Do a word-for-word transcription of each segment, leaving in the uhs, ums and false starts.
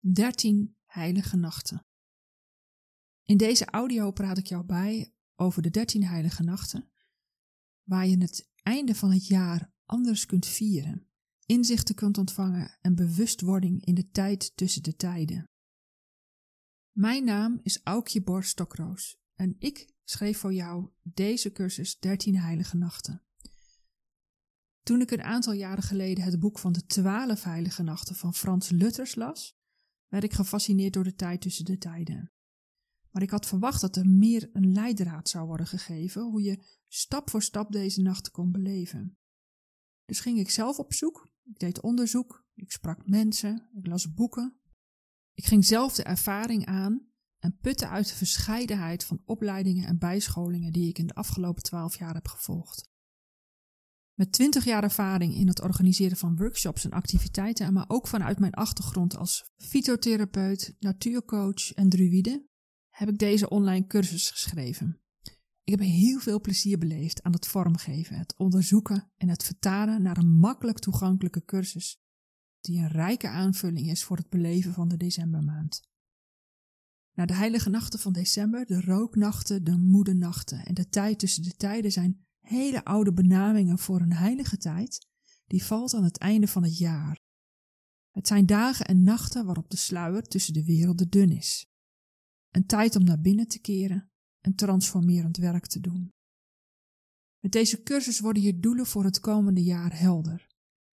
dertien heilige nachten. In deze audio praat ik jou bij over de dertien heilige nachten, waar je het einde van het jaar anders kunt vieren, inzichten kunt ontvangen en bewustwording in de tijd tussen de tijden. Mijn naam is Aukje Bor Stokroos en ik schreef voor jou deze cursus dertien heilige nachten. Toen ik een aantal jaren geleden het boek van de twaalf heilige nachten van Frans Luthers las, werd ik gefascineerd door de tijd tussen de tijden. Maar ik had verwacht dat er meer een leidraad zou worden gegeven hoe je stap voor stap deze nachten kon beleven. Dus ging ik zelf op zoek, ik deed onderzoek, ik sprak mensen, ik las boeken. Ik ging zelf de ervaring aan en putte uit de verscheidenheid van opleidingen en bijscholingen die ik in de afgelopen twaalf jaar heb gevolgd. Met twintig jaar ervaring in het organiseren van workshops en activiteiten, maar ook vanuit mijn achtergrond als fytotherapeut, natuurcoach en druïde, heb ik deze online cursus geschreven. Ik heb heel veel plezier beleefd aan het vormgeven, het onderzoeken en het vertalen naar een makkelijk toegankelijke cursus, die een rijke aanvulling is voor het beleven van de decembermaand. Na de heilige nachten van december, de rooknachten, de moede nachten en de tijd tussen de tijden zijn hele oude benamingen voor een heilige tijd, die valt aan het einde van het jaar. Het zijn dagen en nachten waarop de sluier tussen de werelden dun is. Een tijd om naar binnen te keren en transformerend werk te doen. Met deze cursus worden je doelen voor het komende jaar helder.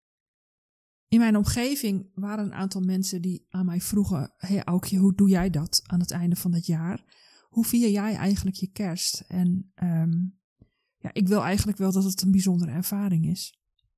In mijn omgeving waren een aantal mensen die aan mij vroegen: hey Aukje, hoe doe jij dat aan het einde van het jaar? Hoe vier jij eigenlijk je kerst? En um, ja, ik wil eigenlijk wel dat het een bijzondere ervaring is.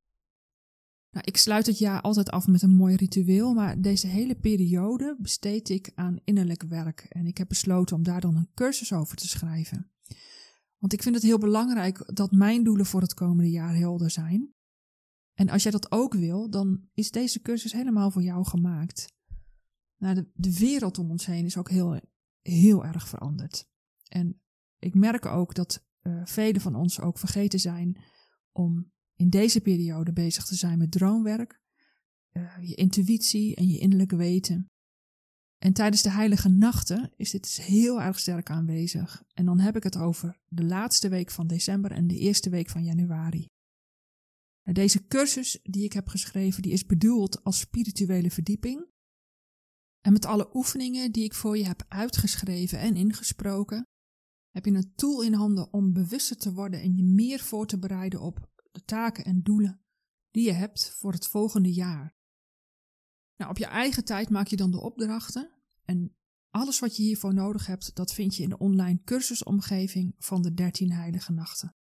Nou, ik sluit het jaar altijd af met een mooi ritueel, maar deze hele periode besteed ik aan innerlijk werk. En ik heb besloten om daar dan een cursus over te schrijven. Want ik vind het heel belangrijk dat mijn doelen voor het komende jaar helder zijn. En als jij dat ook wil, dan is deze cursus helemaal voor jou gemaakt. Nou, de, de wereld om ons heen is ook heel, heel erg veranderd. En ik merk ook dat uh, velen van ons ook vergeten zijn om in deze periode bezig te zijn met droomwerk, uh, je intuïtie en je innerlijk weten. En tijdens de heilige nachten is dit dus heel erg sterk aanwezig. En dan heb ik het over de laatste week van december en de eerste week van januari. Deze cursus die ik heb geschreven, die is bedoeld als spirituele verdieping. En met alle oefeningen die ik voor je heb uitgeschreven en ingesproken, heb je een tool in handen om bewuster te worden en je meer voor te bereiden op de taken en doelen die je hebt voor het volgende jaar. Nou, op je eigen tijd maak je dan de opdrachten en alles wat je hiervoor nodig hebt, dat vind je in de online cursusomgeving van de dertien heilige nachten.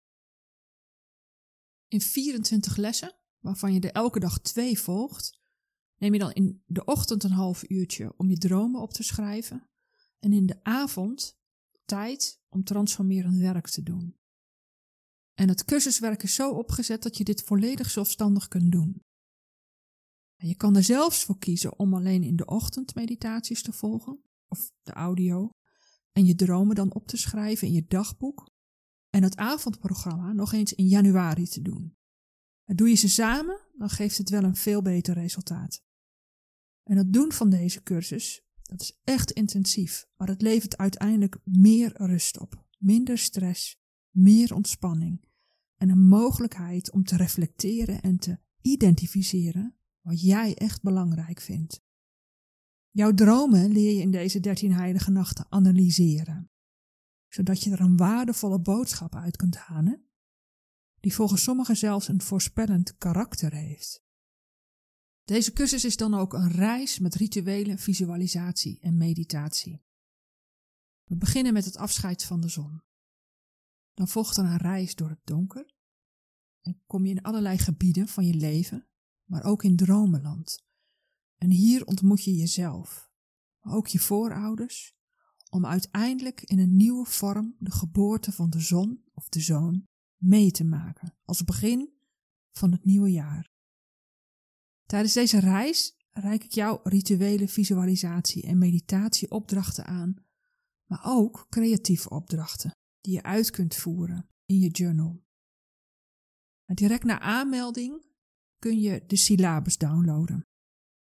In vierentwintig lessen, waarvan je er elke dag twee volgt, neem je dan in de ochtend een half uurtje om je dromen op te schrijven en in de avond tijd om transformerend werk te doen. En het cursuswerk is zo opgezet dat je dit volledig zelfstandig kunt doen. En je kan er zelfs voor kiezen om alleen in de ochtend meditaties te volgen, of de audio, en je dromen dan op te schrijven in je dagboek, en het avondprogramma nog eens in januari te doen. En doe je ze samen, dan geeft het wel een veel beter resultaat. En het doen van deze cursus, dat is echt intensief, maar het levert uiteindelijk meer rust op, minder stress, meer ontspanning en een mogelijkheid om te reflecteren en te identificeren wat jij echt belangrijk vindt. Jouw dromen leer je in deze dertien heilige nachten analyseren, zodat je er een waardevolle boodschap uit kunt halen, die volgens sommigen zelfs een voorspellend karakter heeft. Deze cursus is dan ook een reis met rituelen, visualisatie en meditatie. We beginnen met het afscheid van de zon. Dan volgt er een reis door het donker en kom je in allerlei gebieden van je leven, maar ook in dromenland. En hier ontmoet je jezelf, maar ook je voorouders, om uiteindelijk in een nieuwe vorm de geboorte van de zon of de zoon mee te maken, als begin van het nieuwe jaar. Tijdens deze reis reik ik jou rituele visualisatie en meditatieopdrachten aan, maar ook creatieve opdrachten die je uit kunt voeren in je journal. En direct na aanmelding kun je de syllabus downloaden.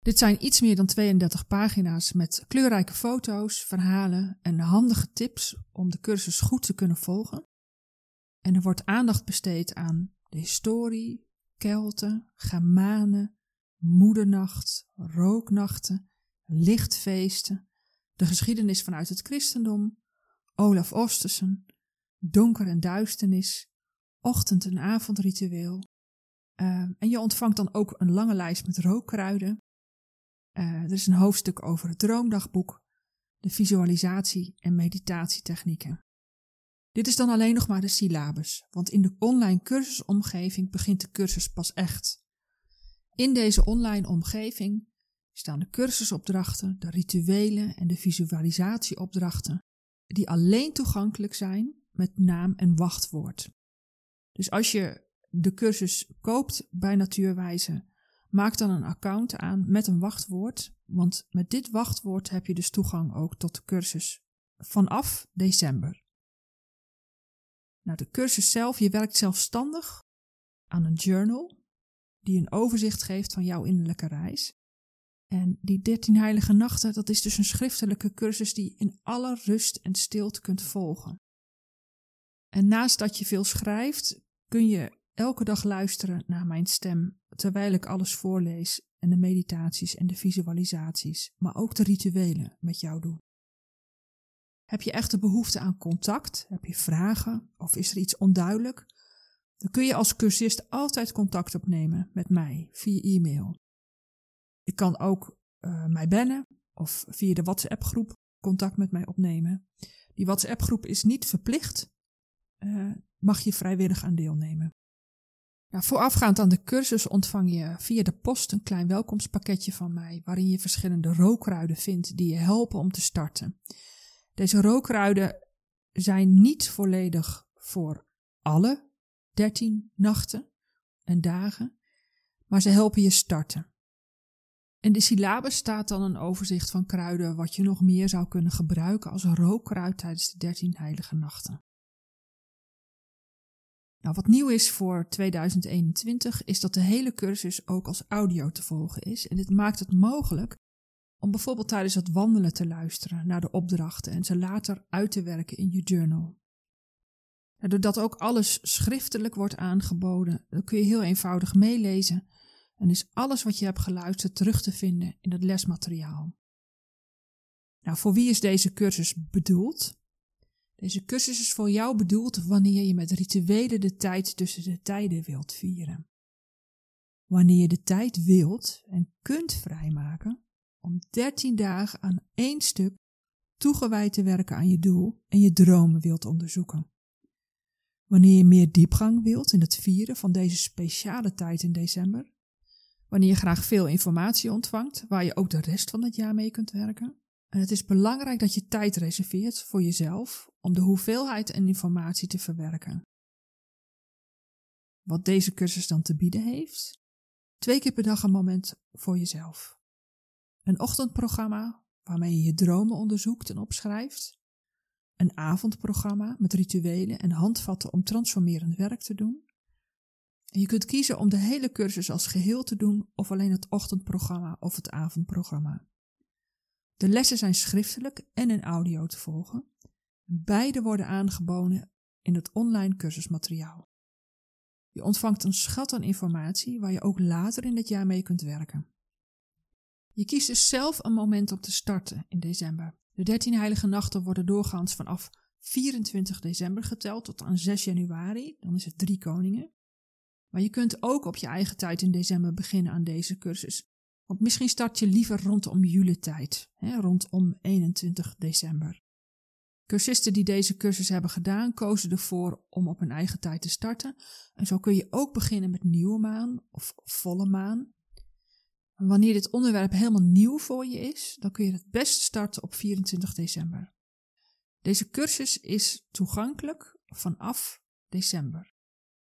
Dit zijn iets meer dan tweeëndertig pagina's met kleurrijke foto's, verhalen en handige tips om de cursus goed te kunnen volgen. En er wordt aandacht besteed aan de historie, Kelten, Germanen, moedernacht, rooknachten, lichtfeesten, de geschiedenis vanuit het christendom, Olaf Ostersen, donker en duisternis, ochtend- en avondritueel. Uh, en je ontvangt dan ook een lange lijst met rookkruiden. Uh, er is een hoofdstuk over het droomdagboek, de visualisatie en meditatietechnieken. Dit is dan alleen nog maar de syllabus, want in de online cursusomgeving begint de cursus pas echt. In deze online omgeving staan de cursusopdrachten, de rituelen en de visualisatieopdrachten, die alleen toegankelijk zijn met naam en wachtwoord. Dus als je de cursus koopt bij Natuurwijze, maak dan een account aan met een wachtwoord, want met dit wachtwoord heb je dus toegang ook tot de cursus vanaf december. Nou, de cursus zelf, je werkt zelfstandig aan een journal die een overzicht geeft van jouw innerlijke reis. En die dertien heilige nachten, dat is dus een schriftelijke cursus die je in alle rust en stilte kunt volgen. En naast dat je veel schrijft, kun je elke dag luisteren naar mijn stem, terwijl ik alles voorlees en de meditaties en de visualisaties, maar ook de rituelen met jou doe. Heb je echt de behoefte aan contact? Heb je vragen? Of is er iets onduidelijk? Dan kun je als cursist altijd contact opnemen met mij via e-mail. Je kan ook uh, mij bellen of via de WhatsApp-groep contact met mij opnemen. Die WhatsApp-groep is niet verplicht, uh, mag je vrijwillig aan deelnemen. Nou, voorafgaand aan de cursus ontvang je via de post een klein welkomstpakketje van mij, waarin je verschillende rookkruiden vindt die je helpen om te starten. Deze rookkruiden zijn niet volledig voor alle dertien nachten en dagen, maar ze helpen je starten. In de syllabus staat dan een overzicht van kruiden wat je nog meer zou kunnen gebruiken als een rookkruid tijdens de dertien heilige nachten. Nou, wat nieuw is voor tweeduizend eenentwintig is dat de hele cursus ook als audio te volgen is. En dit maakt het mogelijk om bijvoorbeeld tijdens het wandelen te luisteren naar de opdrachten en ze later uit te werken in je journal. Nou, doordat ook alles schriftelijk wordt aangeboden, dan kun je heel eenvoudig meelezen en is alles wat je hebt geluisterd terug te vinden in het lesmateriaal. Nou, voor wie is deze cursus bedoeld? Deze cursus is voor jou bedoeld wanneer je met rituelen de tijd tussen de tijden wilt vieren. Wanneer je de tijd wilt en kunt vrijmaken om dertien dagen aan één stuk toegewijd te werken aan je doel en je dromen wilt onderzoeken. Wanneer je meer diepgang wilt in het vieren van deze speciale tijd in december. Wanneer je graag veel informatie ontvangt, waar je ook de rest van het jaar mee kunt werken. En het is belangrijk dat je tijd reserveert voor jezelf om de hoeveelheid en informatie te verwerken. Wat deze cursus dan te bieden heeft? Twee keer per dag een moment voor jezelf. Een ochtendprogramma waarmee je je dromen onderzoekt en opschrijft. Een avondprogramma met rituelen en handvatten om transformerend werk te doen. En je kunt kiezen om de hele cursus als geheel te doen of alleen het ochtendprogramma of het avondprogramma. De lessen zijn schriftelijk en in audio te volgen. Beide worden aangeboden in het online cursusmateriaal. Je ontvangt een schat aan informatie waar je ook later in het jaar mee kunt werken. Je kiest dus zelf een moment om te starten in december. De dertien heilige nachten worden doorgaans vanaf vierentwintig december geteld tot aan zes januari, dan is het drie koningen. Maar je kunt ook op je eigen tijd in december beginnen aan deze cursus. Want misschien start je liever rondom juletijd, hè, rondom eenentwintig december. Cursisten die deze cursus hebben gedaan, kozen ervoor om op hun eigen tijd te starten. En zo kun je ook beginnen met nieuwe maan of volle maan. En wanneer dit onderwerp helemaal nieuw voor je is, dan kun je het best starten op vierentwintig december. Deze cursus is toegankelijk vanaf december.